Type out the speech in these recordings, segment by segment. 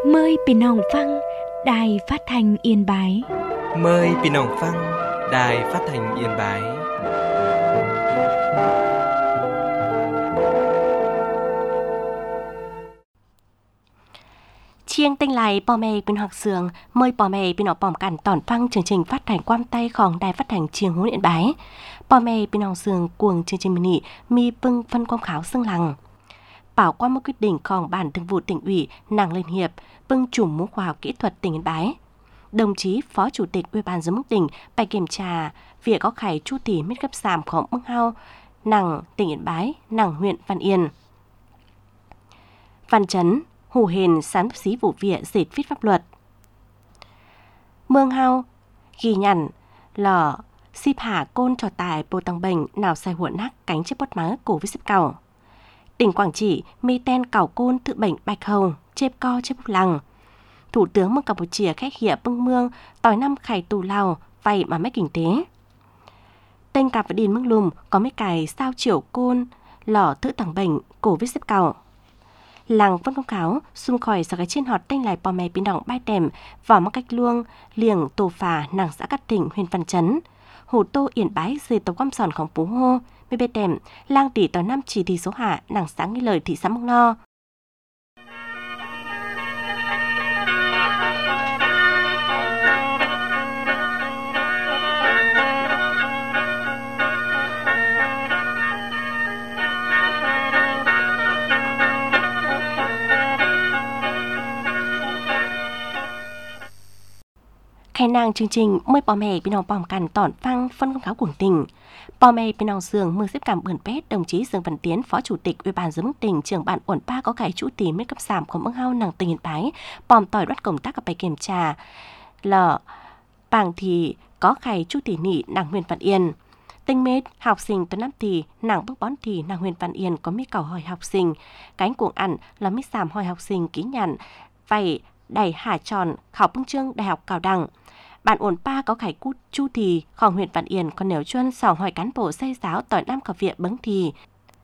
Mờiพี่น้องฟังđài phát thanh Yên Bái. Mời พี่น้องฟัง Đài Phát thanh Yên Bái. Chiêng tinh lại bò mẹ bên học sường mời bò mẹ bên họ bòm cản tòn phăng chương trình phát thanh quam tayของđài phát thanh Chiêng Hún Yên Bái. Bò mẹ bên học sường cuồng chương trình mini mi bưng phân quam kháo xương lằng. Bảo qua một quyết địnhของBan Thường vụ Tỉnh ủy Nàng Liên Hiệp bưng chùm mũ khoa học kỹ thuật tỉnh Yên Bái. Đồng chí Phó Chủ tịch Ủy ban Giám đốc tỉnh bài kiểm tra việc có khải chu tỷ mít cấp giảmของbưng hao Nàng tỉnh Yên Bái, Nàng huyện Văn Yên. Văn Chấn hù hền sáng xí vụ việc dệt viết pháp luật. Mương hao ghi nhận lò xịp hạ côn trò tài bồ tăng bệnh nào sai huộn nắc cánh chiếc bót má cổ với xếp cầu. Tỉnh Quảng Trị mê ten cào côn tự bệnh bạch hầu chếp co chếp lằng. Thủ tướng mương Campuchia khách hiệu bưng mương tỏi năm khải tù Lào vậy mà mấy kinh tế. Tên cặp và điền mương lùm có mấy cài sao chiều côn lò tự tăng bệnh cổ với xếp cầu. Làng Vân Công Kháo xung khỏi sau cái trên họt tên lại bò mè biến động bay tèm vào mắc cách luông liềng tổ phà nàng xã Cát Thịnh huyện Văn Chấn. Hồ Tô Yên Bái dây tàu quăm sònของPhú Hô mê bê tèm lang tỷ tàu năm chỉ thị số hạ nàng xã Nghi Lời thị xã Mông Lo. Khai nàng chương trình mời bò mẹ bên ông bòm cằn tỏn phăng phân công kháo của tỉnh. Bò mẹ bên ông giường mưa xếp cảm bươn pét đồng chí Dương Văn Tiến Phó Chủ tịch Ủy ban Giám đốc tỉnh trưởng ban uẩn ba có cải chủ tìm mấy cấp giảm của mương hao nàng tỉnh Yên Bái bòm tỏi đoát công tác ở bài kiểm tra lờ bảng thì có khải chủ tỷ nị nàng huyện Văn Yên. Tinh mết học sinh tuần năm thì nàng bước bón thì nàng huyện Văn Yên có mi cầu hỏi học sinh cánh cuồng ăn là mi giảm hỏi học sinh ký nhận vậy đẩy hạ tròn khảo bưng chương đại học Cao Đẳng. Bạn ổn pa có khải cút chu thìของhuyện Văn Yên còn nếu chuyên sòng hỏi cán bộ xây giáo tỏi năm cả viện bứng thì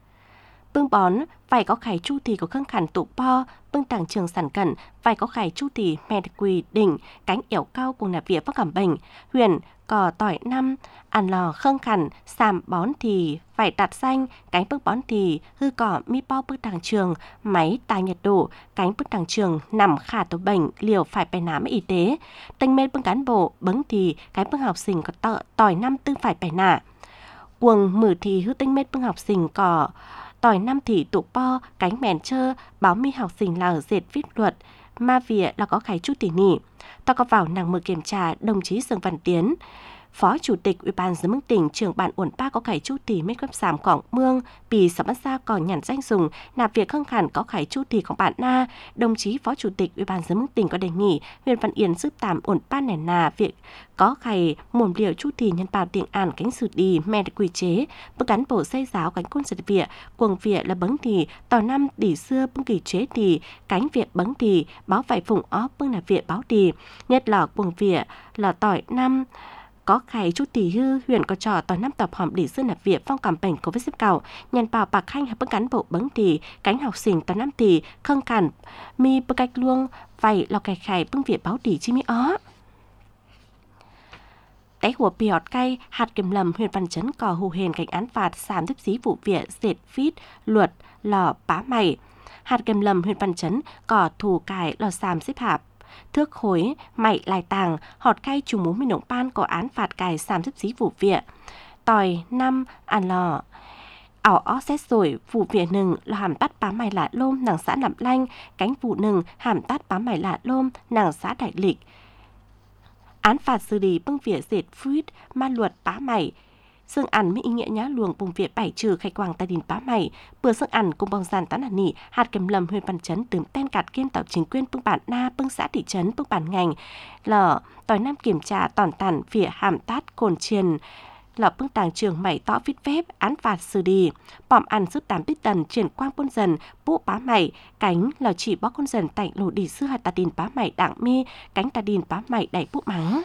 bưng bón phải có khải chu thì của khương khẩn tụ po bưng tàng trường sản cẩn phải có khải chu thì mẹ quỳ đỉnh cánh yểu cao cùng là viện phát cảm bệnh huyện cò tỏi năm ăn lò khương khẩn sàm bón thì phải đặt xanh cánh bưng bón thì hư cỏ mi po bưng tàng trường máy tài nhiệt độ cánh bưng tàng trường nằm khả tổ bệnh liều phải bài nám y tế tinh mê bưng cán bộ bứng thì cánh bưng học sinh có tỏi năm tư phải bài nả quần mử thì hư tinh mê bưng học sinh có tỏi năm thì tụ po cánh mèn chơ báo mi học sinh là dệt viết luật ma vỉa là có khải chút tỉ nỉ. Ta có vào nàng mở kiểm tra đồng chí Dương Văn Tiến Phó Chủ tịch Ủy ban Giám đốc tỉnh trưởng ban uẩn ba có khải chu tỷ mét cấp giảm quảng mương bì sắm xa còn nhằn danh dùng nạp việc khăng khẩn có khải chu tỷของbạn na đồng chí Phó Chủ tịch Ủy ban Giám đốc tỉnh có đề nghị huyện Văn Yên giúp tạm uẩn ba nẻ nà việc có khải mồm liều chu tỷ nhân bào tiền ản cánh xử đi mẹ quy chế bức cán bộ xây giáo cánh côn giật vịa quần vịa là bấn thì tàu năm đỉ xưa bưng kỳ chế thì cánh việc bấn thì báo vải phụng ó bưng là vịa báo thì nhất là quần vịa là tỏi năm có khải chút tỷ hư huyện có trò tỏi năm tập hòm đỉ xưa nạp việc phong cảm bệnh của vết xếp cầu nhàn bảo bạc khanh hay bức cán bộ bấn thì cánh học sinh tỏi năm thì khăng cản mi bức cách luông vậy là cái khải bưng vịa báo đỉ chi mi ó. Té của piọt cay hạt kiểm lầm huyện Văn Chấn có hù hền cảnh án phạt giảm tiếp xí vụ việc dệt phít luật lò bá mày. Hạt kiểm lầm huyện Văn Chấn có thủ cải lò giảm xếp hạp thước khối mày lại tàng họt cay chủ mú mình động ban có án phạt cải giảm tiếp xí vụ việc tỏi năm ăn lò ảo ó xét rồi vụ việc nừng là hàm tắt bá mày lạ lôm nàng xã Nạm Lanh cánh vụ nừng hàm tắt bá mày lạ lôm nàng xã Đại Lịch. Án phạt xử lý bưng vỉa dệt phuyết ma luật bá mày xương ăn mới ý nghĩa nhá luồng bùng vỉa bảy trừ khai quang tại đình bá mày bữa xương ăn cùng bong giàn tán hạt nỉ hạt kèm lầm huyện Văn Chấn tưm ten cạt kiên tạo chính quyền bưng bản na bưng xã thị trấn bưng bản ngành lờ tỏi năm kiểm tra tòn tàn vỉa hàm tát cồn chiền lọ bưng tàng trường mày tõ viết phép án phạt xử đi bỏm ăn giúp tám bít tần triển quang quân dần bố bá mày cánh lò chỉ bó con dần tạnh lổ đi sư hạt tà đình bá mày đảng mi cánh tà đình bá mày đẩy bố mắng.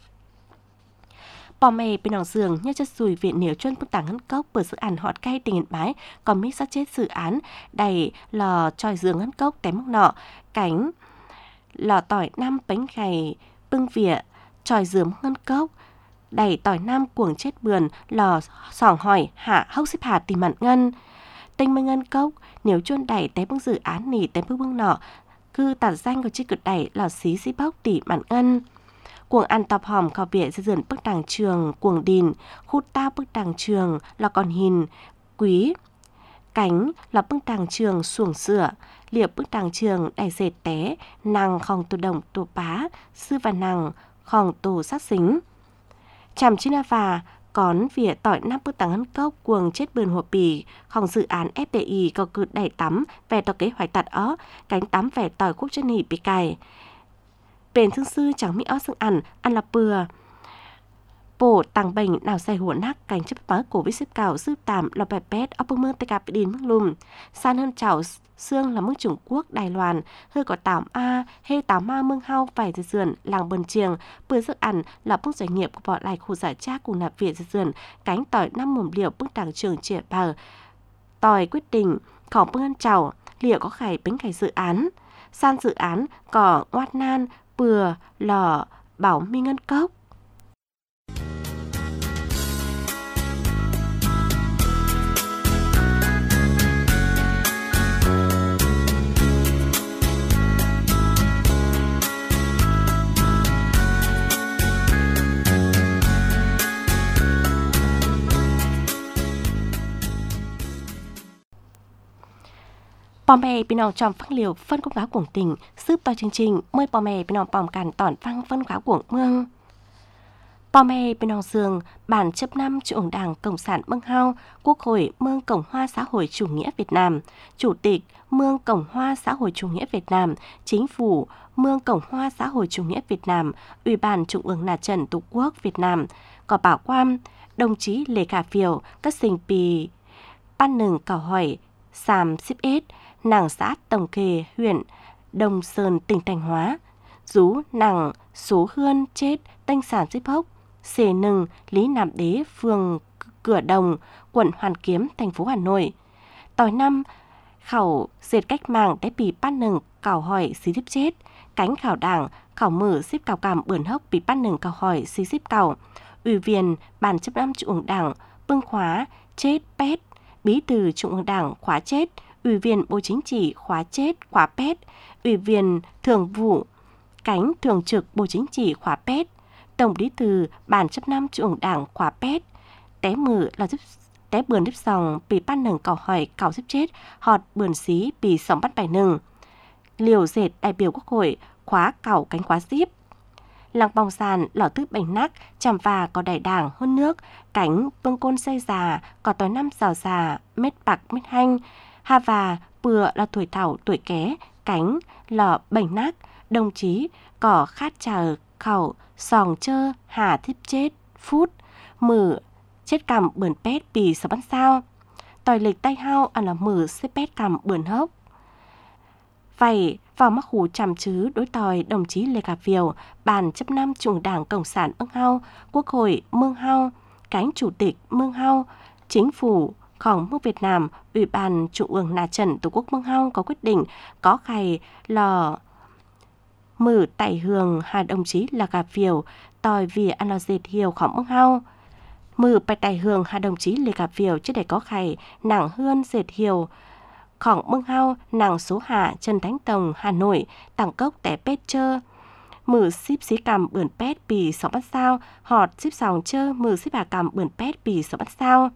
Bò mè bên nòng giường nhớ chất rùi viện nếu chuyên bức tàng ngân cốc bởi dự án họt cay tình Yên Bái còn mít sát chết dự án đầy lò tròi giường ngân cốc tém mốc nọ cánh lò tỏi năm bánh gầy bưng vỉa tròi dướm ngân cốc đẩy tỏi năm cuồng chết bườn lò sỏng hỏi hạ hốc xếp hạ tìm mặn ngân tinh minh ngân cốc nếu chôn đẩy té bưng dự án nỉ té bưng nọ cư tạt danh của chiếc cực đẩy lò xí xí bốc tỉ mặn ngân cuồng ăn tọp hòm khảo bịa dư dườn bức đàng trường cuồng đìn khút tao bức đàng trường lò còn hình quý cánh là bức đàng trường xuồng sửa liệp bức đàng trường đẩy dệt té nàng khòng tổ đồng tổ bá sư và nàng khòng tổ sát xính chằm chín và còn vỉa tỏi năm bức tàng hân cốc cuồng chết bườn hồ bì khòng dự án FDI có cự đẩy tắm về tỏ kế hoạch tạt ó cánh tắm về tỏi khúc chân hỉ bị cài bền thương sư chẳng mỹ ó xương ăn là bừa bổ tàng bệnh nào say hùa nắc cánh chấp bá cổ với xếp cào sư tạm lò bè pét ốc bưng mương tây cà bị đìn mương lùm san hơn chảo xương là mương Trung Quốc Đài Loan hơi có tảo a hê tảo ma mương hao vài dư dườn làng bần chiềng bữa giấc ăn là bước doanh nghiệp của bọn lại khu giải trác cùng nạp viện dư dườn cánh tỏi năm mồm liều bước đảng trường trẻ bờ tỏi quyết định khỏng bưng ăn chảo liệu có khải bánh khải dự án san dự án cỏ ngoát nan bừa lò bảo mi ngân cốc Bò mè bên nào trong phát liều phân công cáo cuồng tỉnh giúp to chương trình mời bò mè bên nào bòm cản tỏn phăng phân cáo cuồng mương bò mè bên nào giường bản chấp năm Trung Đảng Cộng sản Mương Hao Quốc hội Mương Cộng hòa xã hội chủ nghĩa Việt Nam Chủ tịch Mương Cộng hòa xã hội chủ nghĩa Việt Nam Chính phủ Mương Cộng hòa xã hội chủ nghĩa Việt Nam Ủy ban Trung ương Mặt trận Tổ quốc Việt Nam có bảo quan đồng chí Lê Khả Phiêu các sinh pì ban nừng câu hỏi Sam Sip S nàng xã Tổng Kề huyện Đông Sơn tỉnh Thanh Hóa rú nàng số hươn chết tanh sản Sip Hốc xề nừng Lý Nam Đế phường Cửa Đồng quận Hoàn Kiếm thành phố Hà Nội tỏi năm khảo dệt cách mạng để bị ban nừng câu hỏi xí tiếp chết cánh khảo đảng khảo mở xếp cào cảm bươn hốc bị ban nừng câu hỏi xí xếp cào ủy viên ban chấp năm Trung ương Đảng bưng khóa chết pét bí thư Trung ương Đảng khóa chết Ủy viên Bộ Chính trị khóa chết khóa pét, Ủy viên Thường vụ cánh thường trực Bộ Chính trị khóa pét, Tổng bí thư Ban chấp năm Trung ương Đảng khóa pét, té mử là giúp té bườn đếp sòng bị ban nừng câu hỏi cào giúp chết, họt bườn xí bị sòng bắt bài nừng. Liều dệt đại biểu Quốc hội khóa cào cánh khóa díp. Làng bòng sàn lò tứ bành nắc chằm và có đại đảng hơn nước cánh bưng côn xây già có tối năm rào già mét bạc mét hanh hà và bừa là tuổi thảo tuổi ké cánh lò bành nắc đồng chí có khát chờ khẩu sòng chơ hà thiếp chết phút mử chết cầm bườn pét bì sờ bắn sao tỏi lịch tay hao là mử xếp pét cầm bườn hốc vậy vào mắc hủ chằm chứ đối tòi đồng chí Lê Khả Phiêu ban chấp năm Trung Đảng Cộng sản Mương Hao Quốc hội Mương Hao cánh chủ tịch Mương Hao Chính phủ Khổng Mương Việt Nam Ủy ban Trung ương Mặt trận Tổ quốc Mương Hao có quyết định có khai lò mử tại hường hà đồng chí Lê Khả Phiêu tòi vì ăn lò dệt hiểu Khổng Mương Hao mử bạch tại hường hà đồng chí Lê Khả Phiêu chứ để có khai nặng hơn dệt hiểu Khổng Mương Hao nàng số hạ Trần Thánh Tông Hà Nội tặng cốc té pét chơ mử ship xí cầm bươn pét bì sóng bắt sao họt ship sòng chơ mử ship hà cầm bươn pét bì sóng bắt sao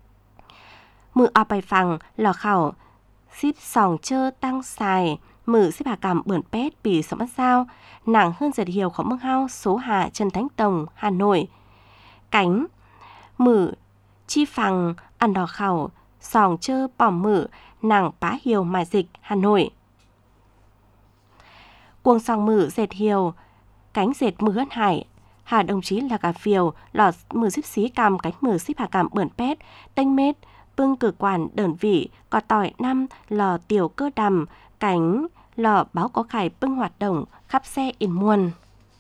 mử ở bài phẳng lò khảo ship sòng chơ tăng xài mử ship hà cầm bươn pét bì sóng bắt sao nàng hơn dệt hiểu Khổng Mương Hao số hạ Trần Thánh Tông Hà Nội cánh mử chi phẳng ăn đò khảo sòng chơ bỏng mử nàng Bá Hiều Mai Dịch Hà Nội cuồng sòng mử dệt hiều cánh dệt mử hân hải hà đồng chí Lê Khả Phiêu lò mử ship xí cầm cánh mử ship hà cầm bươn pét tênh mết bưng cử quản đơn vị có tỏi năm lò tiểu cơ đầm cánh lò báo có khải bưng hoạt động khắp xe in muôn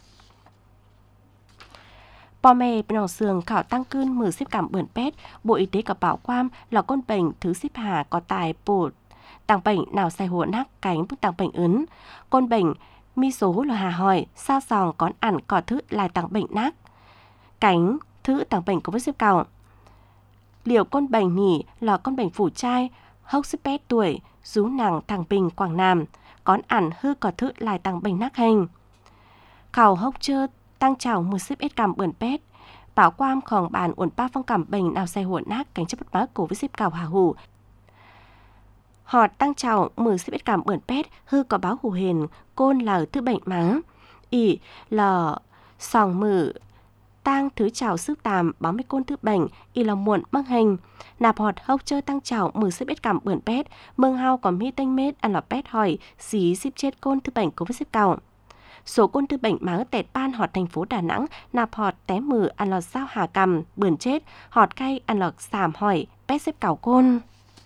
bò mè bên sườn khảo tăng cơn mử ship cảm bươn pét Bộ Y tế có bảo quan lò con bệnh thứ ship hà có tài bột tàng bệnh nào sai hùa nắc cánh bức tàng bệnh ấn con bệnh mi số là hà hỏi, sao sòng con ẩn có thứ lại tăng bệnh nát. Cánh thứ tăng bệnh của với xếp cầu. Liệu con bệnh nhỉ là con bệnh phủ trai, hốc xếp bé tuổi, rú nàng thằng Bình Quảng Nam, con ẩn hư có thứ lại tăng bệnh nát hình. Khảo hốc chơ tăng chào một xếp ít cầm bươn pét. Bảo quam khòng bàn uẩn ba phong cảm bệnh nào say huộn nát cánh chấp bất bá cổ với xếp cào hà hủ. Họ tăng chào mười xếp ít cảm bươn pét hư có báo hủ hền côn là thứ bệnh máng. Ý là sòng mử tăng thứ chào sức tàm báo mấy côn thứ bệnh ý là muộn mắc hình. Nạp họt hốc chơ tăng chào mười xếp ít cảm bươn pét mương hao có mi tanh mết ăn là pét hỏi xí xếp chết côn thứ bệnh cổ với xếp cào. Số côn tư bệnh máng tẹt ban họt thành phố Đà Nẵng nạp họt té mừ ăn lọt sao hà cầm bươn chết họt cay ăn lọt sàm hỏi pét xếp cào côn.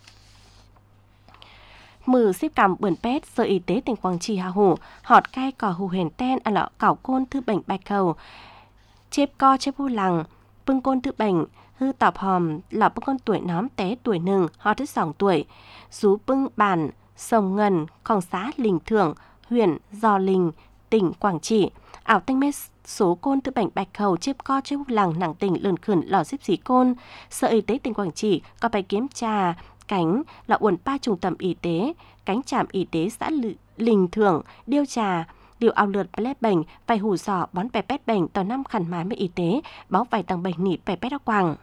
Mừ xếp cầm bươn pét Sở Y tế tỉnh Quảng Trị hà hủ họt cay cỏ hù hền ten ăn lọ cào côn tư bệnh bạch cầu chếp co chếp hu lằng bưng côn tư bệnh hư tọp hòm lọ bưng con tuổi nóm té tuổi nừng họ thứ 2 tuổi rú bưng bàn sông ngân khòng xá Lình Thượng huyện Gio Linh tỉnh Quảng Trị ảo tinh mét số côn tư bệnh bạch hầu chếp co chếp lằng nặng tỉnh lươn khẩn lò xếp xí côn. Sở Y tế tỉnh Quảng Trị có bài kiểm tra cánh là uẩn ba trung tâm y tế cánh trạm y tế xã Lình Thượng điều trà điều ao lượt lép bệnh vài hủ sọ bón bè pét bệnh tờ 5 khẩn mái với y tế báo vài tầng bệnh nỉ bè pét áo quàng.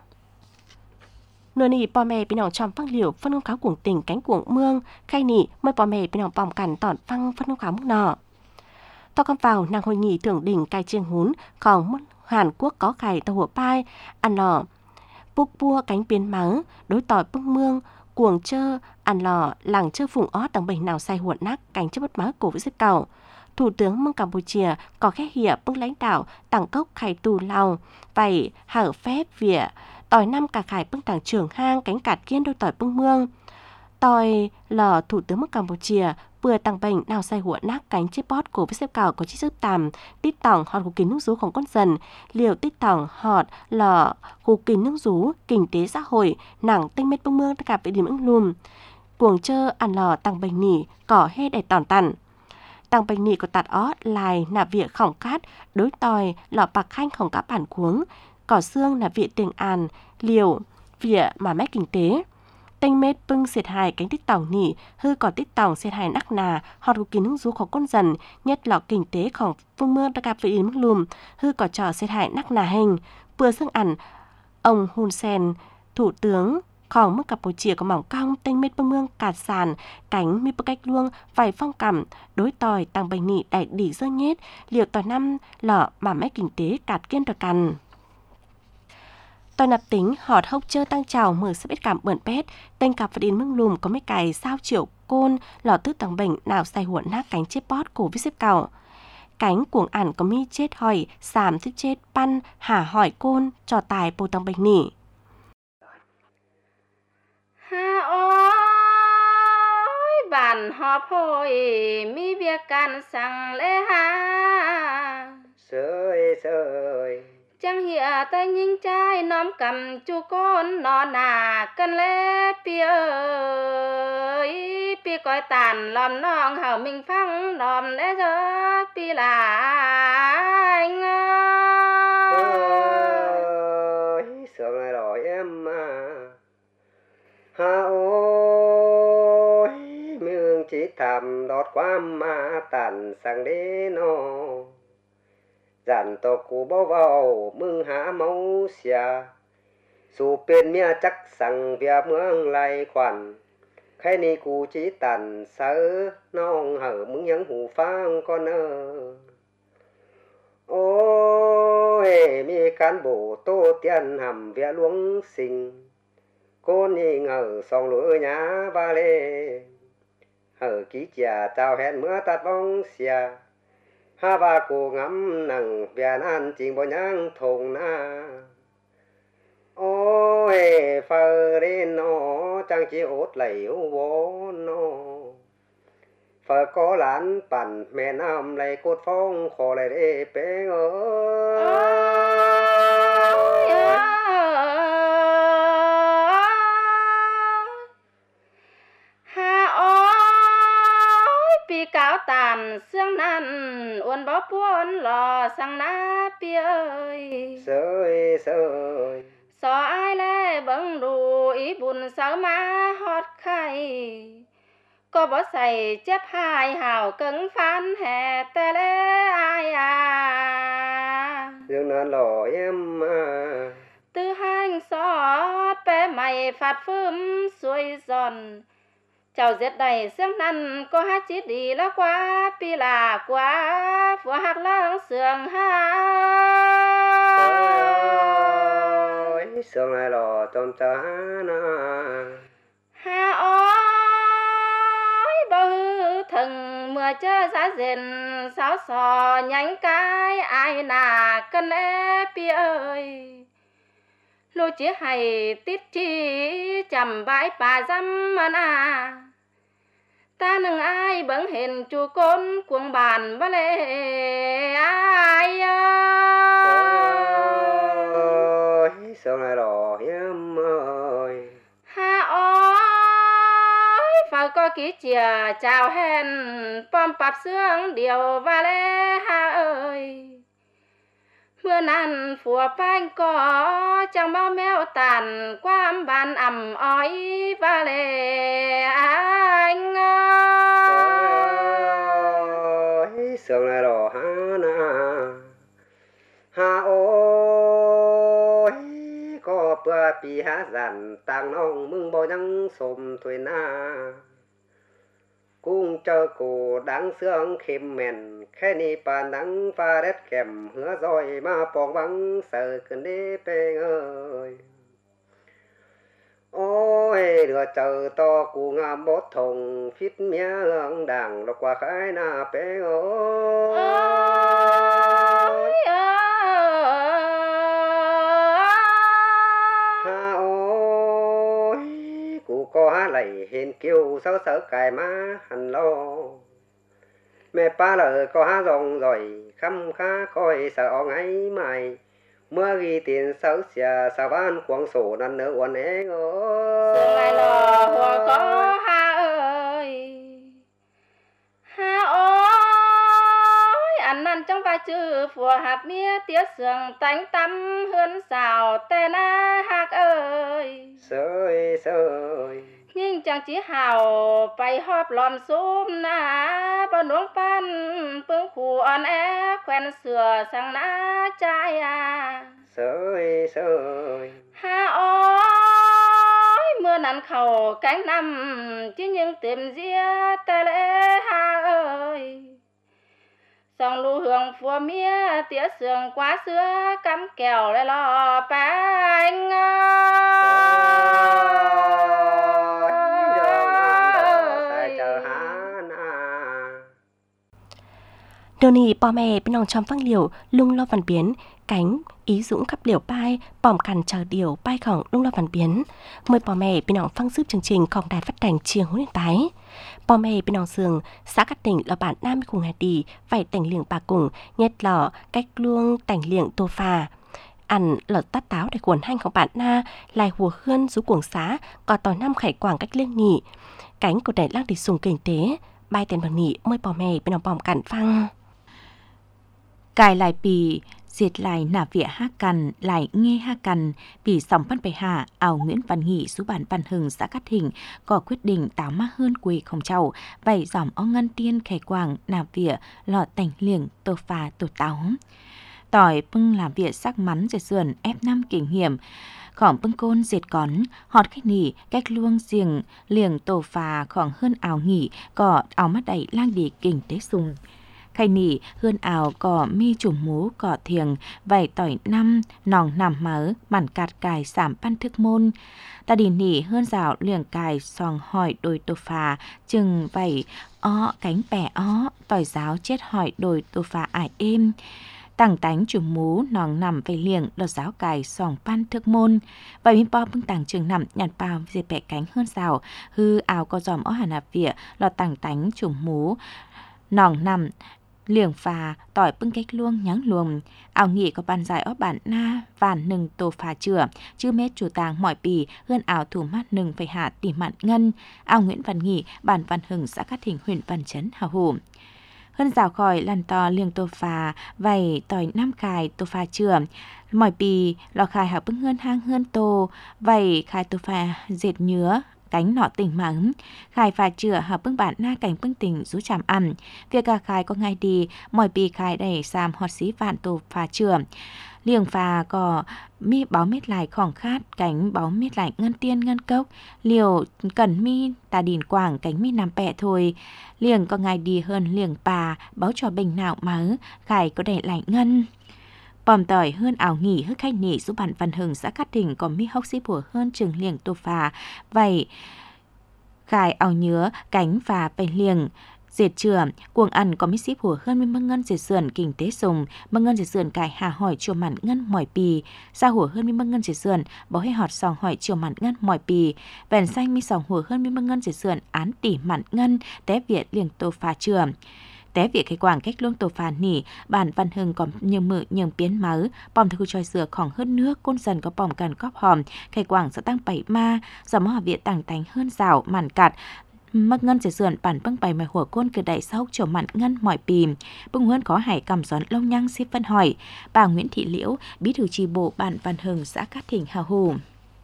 Nửa nỉ bò mè bị nòng tròm phăng liều phân công kháo cuồng tỉnh cánh cuồng mương khai nỉ mới bò mè bị nòng bòm cản tỏn phăng phân công kháo mức nọ. To con vào nàng hội nghị thượng đỉnh cai chiêng hún còn Hàn Quốc có khải tàu hùa pai ăn lò bục bua cánh biến mắng đối tỏi bưng mương cuồng chơ ăn lò làng chơ phùng ó tầng bình nào say huộn nát cánh chấp bất má cổ với xếp cầu. Thủ tướng mương Campuchia có khẽ hỉa bưng lãnh đạo tặng cốc khải tù lao vậy hở phép vỉa tỏi năm cả khải bưng tảng trưởng hang cánh cạt kiên đôi tỏi bưng mương. Tỏi lò thủ tướng mương Campuchia vừa tăng bệnh nào say huộn nát cánh chếp bót cổ với xếp cào có chiếc sức tàm tít tỏng họt của kín nước rúของcon dần liều tít tỏng họt lò của kín nước rú kinh tế xã hội nặng tinh mét bông mương tất cả về điểm ứng lùm cuồng chơ ăn lò tăng bệnh nỉ cỏ hê đầy tỏn tặn tăng bệnh nỉ của tạt ó lại nạp viện khổng cát đối tòi lọ bạc khanh khổng cá bản cuống cỏ xương nạp viện tiền an liều vỉa mà mét kinh tế tênh mết bưng xiệt hài cánh tích tỏng nỉ hư có tích tỏng xiệt hài nắc nà họt của kín hứng rúของcon dần nhất lọ kinh tếของphương mương đặc gặp với ý mức lùm hư có trò xiệt hài nắc nà hình vừa xương ẩn ông Hun Sen thủ tướngของmức Campuchia có mỏng cong tênh mết bưng mương cạt sàn cánh mi bơ cách luông vài phong cảm đối tòi tăng bệnh nỉ đại đỉ dơ nhết liều tòi năm lọ mà mét kinh tế cạt kiên tòi cằn. Tòi nạp tính họt hốc chơ tăng trào mở sắp ít cảm bẩn pét tên cặp và đến mương lùm có mấy cài sao triệu côn lò tước tăng bệnh nào say huộn nát cánh chết bót cổ với xếp cào cánh cuồng ẩn có mi chết hỏi sàm thức chết pan hả hỏi côn trò tài bồ tăng bệnh nỉ. Ha ôi bản họp hội mi việc can sang lễ ha sơi chẳng hiểu tay nhìn trai nóm cầm chú con nó nà cân lê pi ơi pi coi tàn lòm nong hảo mình phăng lòm lẽ giờ pi là anh ơi sướng này rồi em à ha ôi mương chỉ thầm đọt qua mà tàn sang đế nó dàn to cụ bao vào mương há máu xìa dù bên mía chắc sang vía mương lại khoản khai ni cụ chỉ tàn sớ nong hở mương nhắn hủ phang con ơ ôi mi cán bộ tô tiền hầm vía luống sinh cô ni ngờ song lúa nhá ba lê hở ký chè chào hẹn mưa tạt bóng xìa ha ba cô ngắm nằng vẹn an chỉnh bao nhang thùng na ôi phơ đến nó chẳng chỉ ốt lấy vô nó phơ có lánปั่น mẹ nam lấy cốt phong khó lại để bé cáo tàn tàn xương nan uốn bó buôn lò sang ná bia ơi sơi sơi so ai lê bưng đủ ý buồn sao má hót khay có bỏ xài chép hai hào cứng phán hè tê lê ai à dương nan lò em à tư hành xót bé mày phạt phơm xuôi giòn chào giết đầy xương năn có hát chít đi lá quá pi là quá phùa hạt lăng sườn ha sườn này lò tôm cha na ha ôi bao thần mưa chớ giá rền sáo sò nhánh cái ai nà cân lẽ pi ơi lô chỉ hay tít chi chầm bãi bà dăm à ta nâng ai bấn hình chu côn cuồng bàn ba lê ai ơi sườn này lò em ơi ha ôi phải có ký chìa chào hẹn pom pap xương điều ba lê ha ơi mưa nàn phùa phanh có chẳng bao mèo tàn qua bàn ẩm ói và lệ anh ơi sườn này lò ha na ha ôi có bữa pi ha dàn tàng nong mừng bao nhang xồm tuổi na cung chờ cổ đáng sương khêm mèn khe ni bàn đắng pha đét kèm hứa rồi mà bong băng sợ cơn đế bê ơi ôi đưa chờ to cụ ngàm bốt thùng phít mía hương đảng lọc qua khai na bê ơi ha ôi cụ có hát lầy hiền kiều sớ sớ cài má hẳn lo mẹ ba lời có hát rong rồi khăm khá coi sợ ngay mày mưa ghi tiền sớ xìa sao ban quảng sổ năn nỡ uốn é sương lại lò hồ có ha ơi ha ôi ăn năn trong vai chữ phùa hạt mía tía sương tánh tắm hươn xào tê na hạc ơi sơi sơi nhưng chẳng chỉ hào bay hóp lòm xúm na bao nuông pan phương khu on é quen sửa sang na trai à sơi sơi ha ôi mưa nắng khẩu cánh năm chứ nhưng tìm ria tê lễ ha ơi dòng lũ hương phùa mía tía sương quá xưa cắm kèo lại lò bánh Đồ nì bò mẹ bên nòng trong phăng liều lung lo văn biến cánh ý dũng khắp liều pai bòm cằn chờ điều pai khổng lung lo văn biến mời bò mẹ bên nòng phăng giúp chương trìnhของđài phát thanh chiều hướng hiện tại bò mẹ bên nòng sườn xã các tỉnh là bản nam cùng hà đi phải tỉnh liệng bà cùng nhét lọ cách luông tỉnh liệng tô phà ăn lợt tát táo để cuốn hànhของbạn na lại hùa hươn rú cuồng xá có tỏi năm khải quảng cách liêng nhị cánh của đài lăng đi sùng kinh tế bài tiền bằng nhị mời bò mẹ bên nòng bòm cằn phăng cài lại bì diệt lại nả vỉa ha cằn lại nghe ha cằn bì sòng văn bày hạ ảo Nguyễn Văn Nghị số bản Văn Hừng xã Cát Thịnh có quyết định táo má hơn quỳ không chầu vậy dòm ó ngân tiên khẻ quảng nả vỉa lọ tành liềng tô phà tô táo tỏi bưng làm việc sắc mắn dệt sườn ép năm kinh nghiệm khỏng bưng côn dệt cón họt khách nỉ cách luông giềng liềng tổ phà khoảng hơn ảo nghỉ có ảo mắt đẩy lang đi kinh tế sùng khay nỉ hơn ảo có mi chủng mú có thiềng vảy tỏi năm nòng nằm mớ mặn cạt cài sảm pan thức môn ta đi nỉ hơn rào liềng cài sòng hỏi đôi tổ phà chừng vảy ó cánh bẻ ó tỏi giáo chết hỏi đôi tổ phà ải êm tảng tánh chủ mú nòng nằm về liềng lọt giáo cài sòng pan thức môn và mi po bưng tảng trường nằm nhặt bao dệt bẻ cánh hơn rào hư ảo có dòm ó hàn nạp vỉa lọt tảng tánh chủ mú nòng nằm liềng phà tỏi bưng cách luông nhắng luồng ảo nghỉ có bàn dài ó bản na vàn nừng tổ phà chửa chứ mét chủ tàng mỏi bì hơn ảo thủ mát nừng phải hạ tỉ mạn ngân ảo Nguyễn Văn Nghị bản Văn Hừng xã Cát Thịnh huyện Văn Chấn hào hủ hơn rào khỏi làn to liêng tô phà vầy tỏi năm khài tô phà chừa mỏi pì lò khài hảo bưng hơn hang hơn tô vầy khài tô phà dệt nhứa cánh nọ tỉnh mắng khài phà chừa hảo bưng bản na cảnh bưng tỉnh rú chạm ăn việc cả khài có ngay đi mỏi pì khài đẩy xàm họt xí vạn tô phà chừa liềng phà có mi báo miết lại khỏng khát cánh báo miết lại ngân tiên ngân cốc liều cần mi ta đìn quảng cánh mi nằm bẹ thôi liềng có ngày đi hơn liềng bà báo cho bình nào mớ khải có đẩy lại ngân bòm tỏi hơn ảo nghỉ hức khách nỉ giúp bạn Văn Hừng xã Cát Thịnh có mi hốc xí bùa hơn trường liềng tô phà vậy khải ảo nhớ cánh phà bày liềng dệt chừa cuồng ăn có mít xíp hùa hơn mươi măng ngân dệt sườn kinh tế sùng măng ngân dệt sườn cải hà hỏi chiều mặn ngân mỏi pì ra hùa hơn mươi măng ngân dệt sườn bỏ hay họt sòng hỏi chiều mặn ngân mỏi pì vèn xanh mi sòng hùa hơn mươi măng ngân dệt sườn án tỉ mặn ngân té việt liềng tô phà chừa té việc cái quảng cách luông tô phà nỉ bản Văn Hừng có nhường mự nhường biến máu bòm thư tròi dừa khỏng hơn nước côn dần có bòm cần cóp hòm cái quảng sẽ tăng 7 ma do mỏ viện tàng tánh hơn rào màn cạt mắc ngân dệt sườn bản bưng bày mày hủa côn cứ đẩy sau chiều mặn ngân mỏi pìm bưng huân có hải cầm gión lông nhăng xếp phân hỏi bà Nguyễn Thị Liễu bí thư chi bộ bản Văn Hừng xã Cát Thịnh hào hù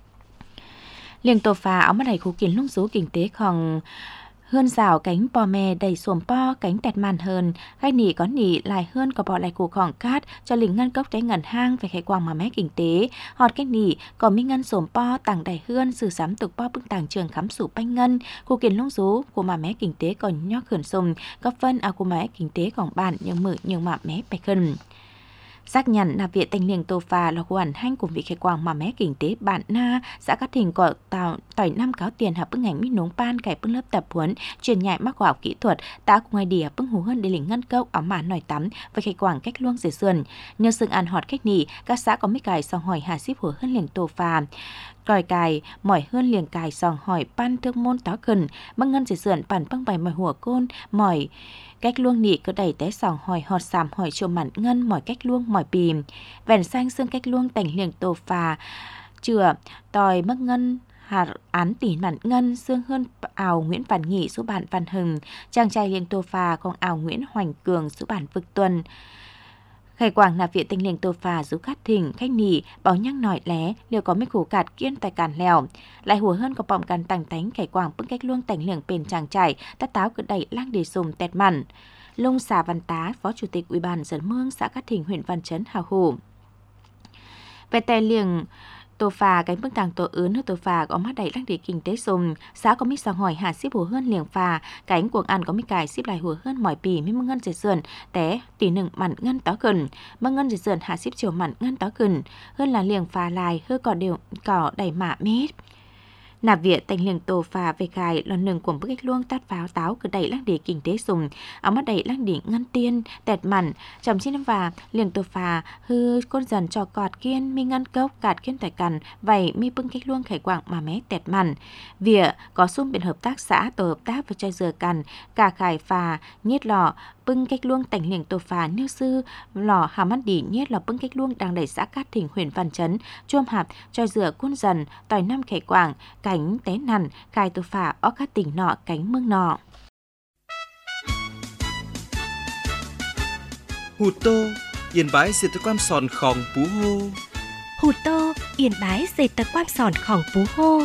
liềng tô phà áo mắt đầy khu kiến lung rú kinh tế khoảng hơn rào cánh bò mè đầy xuồng po cánh tẹt màn hơn gai nỉ có nỉ lại hơn có bỏ lại củ khỏng cát cho lính ngân cốc trái ngẩn hang về khai quang mà mé kinh tế họt cách nỉ có mi ngân xuồng po tàng đầy hơn sử sắm tục po bưng tàng trường khám sủ banh ngân khu kiến lung rú của mà mé kinh tế còn nhóc khẩn sùng góp phân của mé kinh tế còn bản nhưng mự nhưng mà mé bạch khẩn xác nhận là viện tành liềng tô phà là hoàn hanh của vị khai quang mà mé kinh tế bản na xã Cát Thịnh có tỏi năm cáo tiền hợp bưng ảnh mi núng ban cải bưng lớp tập huấn truyền nhạy mắc khoa học kỹ thuật đã cùng ngoài đỉa bưng hú hơn để lính ngân cốc áo màn nổi tắm và khai quang cách luông dễ sườn nhờ sừng ăn họt cách nỉ các xã có mấy cài song hỏi hà ship hú hơn liềng tô phà còi cài mỏi hơn liềng cài song hỏi ban thương môn tó cần băng ngân dễ sườn bản băng bài mỏi hùa côn mỏi cách luông nị có đẩy té sòng hỏi họt sàm hỏi chiều mặn ngân mỏi cách luông mỏi pìm vèn xanh xương cách luông tành liềng tô phà chừa tòi mất ngân hạt án tỉ mặn ngân xương hơn ảo Nguyễn Văn Nghị số bản Văn Hừng chàng trai liềng tô phà còn ảo Nguyễn Hoành Cường số bản Vực Tuần khai quảng là viện tinh liềng tô phà giúp Cát Thịnh khách nỉ báo nhăng nổi lé liệu có mấy khủ cạt kiên tài cản lèo lại hùa hơn có bọng càn tàng tánh khai quảng bưng cách luông tành liềng bền chàng trải tát táo cứ đẩy lang để dùng tẹt mặn Lung Xà Văn Tá phó chủ tịch Ủy ban dân Mương xã Cát Thịnh huyện Văn Chấn hào hủ về tài liềng tô phà cánh bưng tàng tổ ướn tô phà có mắt đầy lăng để kinh tế dùng xã có mít sòng hỏi hà ship hùa hơn liềng phà cánh cuồng ăn có mít cài ship lại hùa hơn mỏi pì mi măng ngân dệt sườn té tỷ nừng mặn ngân tó cần măng ngân dệt sườn hà ship chiều mặn ngân tó cần hơn là liềng phà lại hư cỏ đều cỏ đầy mạ mít nạp viện tành liềng tô phà về cài lần nừng của bức cách luông tát pháo táo cứ đẩy lăng để kinh tế dùng áo mắt đẩy lăng để ngân tiên tẹt mặn chầm chín năm và liềng tô phà hư côn dần cho cọt kiên mi ngân cốc cạt kiên tài cằn vậy mi bưng cách luông khải quảng mà mé tẹt mặn vỉa có xung biện hợp tác xã tổ hợp tác với chai dừa cằn cả khải phà nhiết lò bưng cách luông tành liềng tô phà nêu sư lò hà mắt đỉ nhiết lò bưng cách luông đang đẩy xã Cát Thịnh huyện Văn Chấn chuôm hạp chai dừa côn dần tỏi năm khải quảng cánh té nằn khai tô phà ở các tỉnh nọ cánh mương nọ Hụt tô yên bái diệt tơ quan sòn khòng pú hô Hụt tô yên bái dệt tơ quan sòn khòng pú hô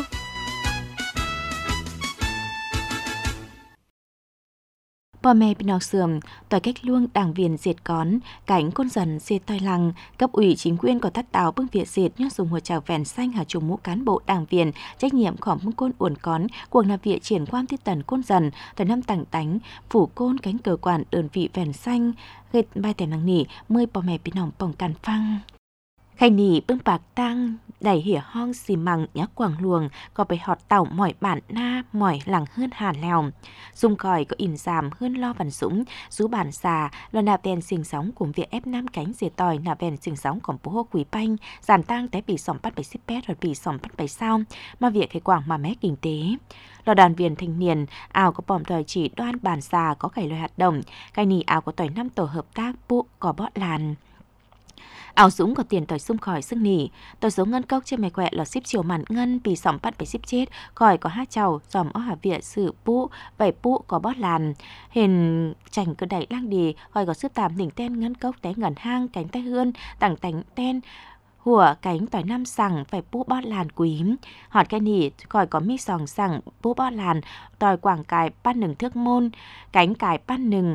bò mè bên nọc sườm tỏi cách luông đảng viên diệt cón cánh côn dần diệt tỏi lăng cấp ủy chính quyền có tát táo bưng việt diệt nhắc dùng hồ trào vèn xanh hà trùng mũ cán bộ đảng viên trách nhiệm khỏng bưng côn uẩn cón cuộc nạp viện triển quan tiết tần côn dần tỏi năm tảng tánh phủ côn cánh cơ quan đơn vị vèn xanh gây bài tẻ năng nỉ 10 bò mè bên nòng bỏng càn phăng khay nỉ bưng bạc tăng đẩy hỉa hong xì măng nhá quảng luồng có bày họt tàu mỏi bản na mỏi lằng hơn hà lèo dùng còi có in giảm hơn lo văn dũng rú bản xà lo nạp đèn xình sóng cùng việc ép nam cánh diệt tỏi nạp đèn xình sóngของผู้hô quý banh giàn tang té bị sòng bắt 70 pét hoặc bị sòng bắt 7 sao mà việc khai quảng mà mé kinh tế lò đoàn viên thanh niên ảo có bòm tỏi chỉ đoan bản xà có cải loại hoạt động cái nỉ ảo có tỏi 5 tổ hợp tác bộ có bót làn áo súng có tiền tỏi sum khỏi sức nỉ tỏi số ngân cốc trên mày quẹ là ship chiều màn ngân vì sòng bắt phải ship chết khỏi có hát chầu dòm ó hà viện sự pũ vậy pũ có bót làn hình chảnh cơ đẩy lang đi khỏi có sức tạm đỉnh ten ngân cốc té ngẩn hang cánh tay hươn tặng tánh ten hùa cánh tỏi năm sằng phải pũ bót làn quý họt cái nỉ khỏi có mi sòng sằng pũ bót làn tỏi quảng cài pan nừng thước môn cánh cài pan nừng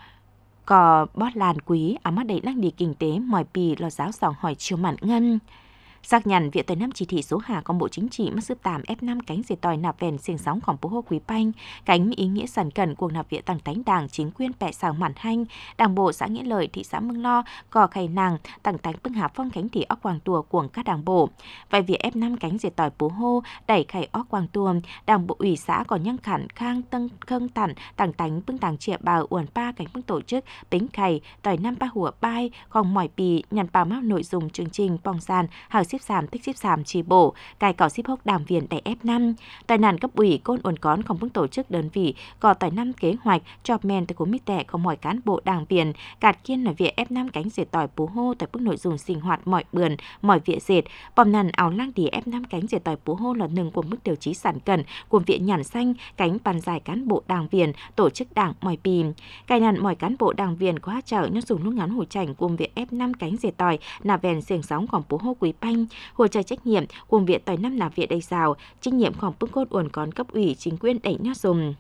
có bót làn quý áo mắt đầy lăng đi kinh tế mỏi pì lo giáo sòng hỏi chiều mặn ngân xác nhận viện tới năm chỉ thị số hà con bộ chính trị mất sức 8 F5 cánh diệt tỏi nạp vèn xiềng sóngของphố hô quý panh cánh ý nghĩa sẵn cần cuộc nạp viện tăng tánh đảng chính quyền bệ xào mản hanh đảng bộ xã Nghĩa Lợi thị xã Mương Lo cò khay nàng tăng tánh bưng hạ phong cánh thị óc quang tùa của các đảng bộ vậy việc F5 cánh diệt tỏi phố hô đẩy khay óc quang tùa đảng bộ ủy xã có nhân khản khang tân khâng tản tăng tánh bưng tàng triệu bào uẩn pa cánh bưng tổ chức tính khay tỏi năm ba hùa bay còn mỏi pì nhận bảo map nội dung chương trình bong gian hào xếp giảm tích xếp giảm trì bổ cài cỏ xếp hốc đảng viên đại F5 tài nạn cấp ủy côn uẩn cón không bưng tổ chức đơn vị có tài năm kế hoạch chọc men từ cố mít tệ không mọi cán bộ đảng viên cạt kiên là việc F5 cánh diệt tỏi bú hô tại bức nội dung sinh hoạt mọi bườn mọi viện dệt bom nàn áo lang đi F5 cánh diệt tỏi bú hô là nừng của mức tiêu chí sản cần của viện nhản xanh cánh bàn dài cán bộ đảng viên tổ chức đảng mọi pìm cài nàn mọi cán bộ đảng viên có hát chở nhau dùng lúc ngắn hồi chảnh cùng việc F5 cánh diệt tỏi nạp vèn xiềng sóngของbú hô quý panh hồ trai trách nhiệm cùng viện tỏi năm nạp viện đầy rào trách nhiệmของbức cốt uẩn cón cấp ủy chính quyền đẩy nhau dùng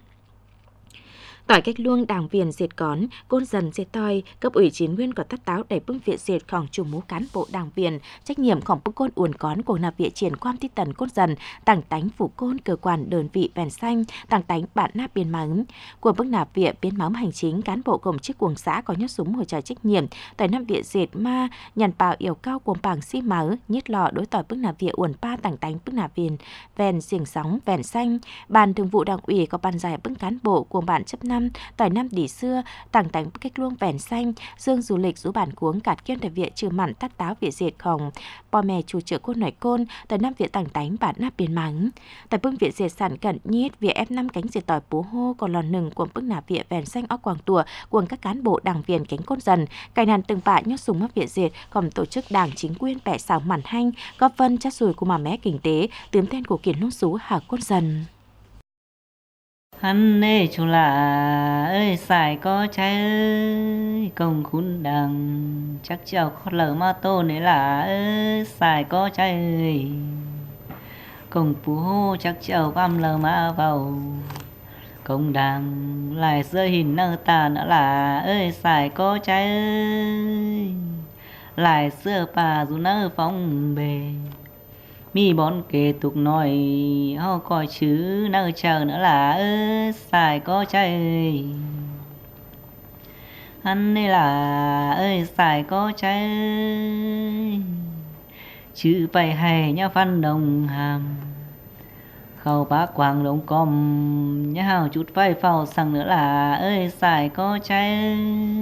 tỏi cách luông đảng viên diệt cón côn dần diệt tỏi cấp ủy chính nguyên có tắt táo đẩy bưng viện diệtของchủ mũ cán bộ đảng viên trách nhiệmของbưng côn uẩn cón của nạp viện triển quan tích tần côn dần tảng tánh phủ côn cơ quan đơn vị vèn xanh tảng tánh bản nạp biên mắng của bưng nạp viện biến mắm hành chính cán bộ công chức cuồng xã có nhất súng hồi trời trách nhiệm tỏi năm viện diệt ma nhàn bào yêu cao cuồng bảng xi máu nhất lọ đối tỏi bưng nạp viện uẩn pa tảng tánh bưng nạp viện vèn xiềng sóng vèn xanh ban thường vụ đảng ủy có ban giải bưng cán bộ cuồng bản chấp năm tỏi năm đỉ xưa tảng tánh cách luông vẻn xanh dương du lịch rú bản cuống cạt kiên tại viện trừ mặn tắt táo viện diệt khổng bò mè chủ trợ côn nổi côn tỏi năm viện tảng tánh bản nắp biên mắng tại bưng viện diệt sản cận nhít viện F5 cánh diệt tỏi bú hô còn lò nừng của bưng nạp viện vẻn xanh óc quảng tùa cùng các cán bộ đảng viên cánh côn dần cài nàn từng bạ nhốt súng mắc viện diệt còn tổ chức đảng chính quyền bẻ xảo mản hanh góp vân chát rùi của mà mé kinh tế tướm tên của kiển nông xú hà côn dần hắn ê chú là ơi xài có trái ơi công khún đằng chắc chào khó lỡ ma tô này là ơi xài có trái ơi công phú hô chắc chào quam lờ ma vào công đằng lại rơi hình nơ tà nữa là ơi xài có trái ơi lại xưa bà dù nơ phong bề mi bón kề tục nói ho coi chứ nơ chờ nữa là ơi xài có trái hắn đây là ơi xài có trái chữ bày hay nhá văn đồng hàm khâu bá quàng đồng com nhá hào chút vai phao sang nữa là ơi xài có trái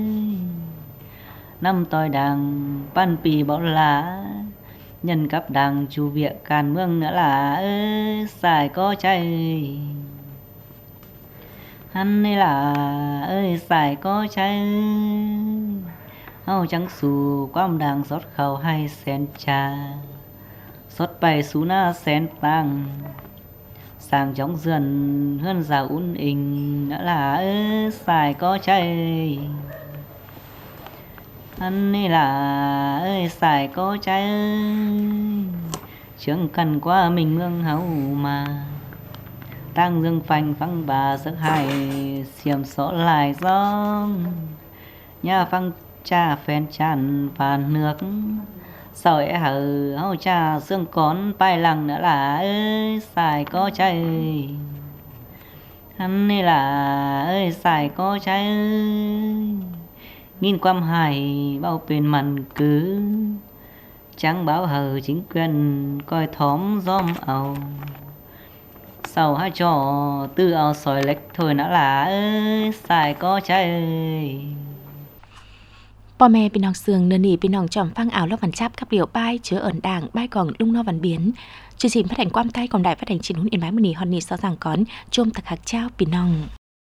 năm tỏi đàng pan pì bỏ lá nhân cấp đảng chủ viện càn mương nữa là ơi xài có trái hắn đây là ơi xài có trái hao trắng xù quam đàng xót khẩu hay sen trà xót bay xú na sen tăng sang chóng dần hơn già ún ình nữa là ơi xài có trái hắn đây là ơi xài có trái chẳng cần qua mình mương hấu mà tăng dương phanh phăng bà giấc hai xiêm xó lại gió nhà phăng cha phen tràn phàn nước sau ấy hở hấu cha xương con bay lằng nữa là ơi xài có trái hắn đây là ơi xài có trái nghìn quam hải bao bên mặn cứ trắng báo hờ chính quyền coi thóm gióm ảo sau hai trò tư ảo sỏi lệch thôi nó là ơi xài có trái bò mè bên nòng sườn nền nỉ bên nòng tròm phăng ảo lo văn chắp các biểu bay chứa ẩn đảng bay còn lung no văn biến chương trình phát hành quam tay còn đài phát hành chín huấn yên bái mini hòn nỉ so rằng con chôm thật hạt trao bên nòng